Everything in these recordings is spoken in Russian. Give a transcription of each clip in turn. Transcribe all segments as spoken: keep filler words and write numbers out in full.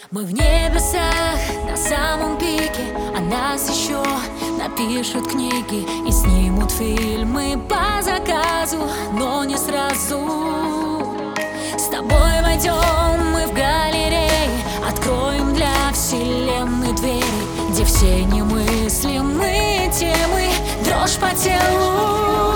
Мы в небесах на самом пике, о нас еще напишут книги и снимут фильмы по заказу, но не сразу. С тобой войдем мы в галереи, откроем для вселенной двери, где все немыслимые темы, дрожь по телу.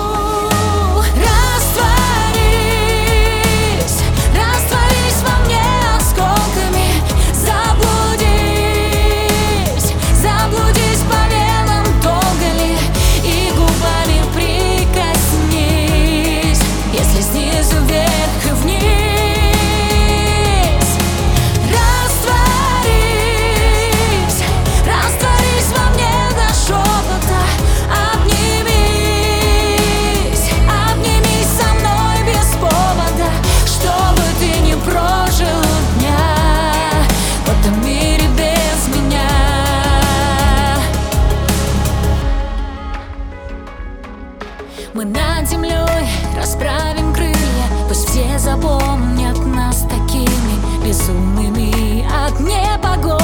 Мы над землей расправим крылья, пусть все запомнят нас такими безумными от непогоды.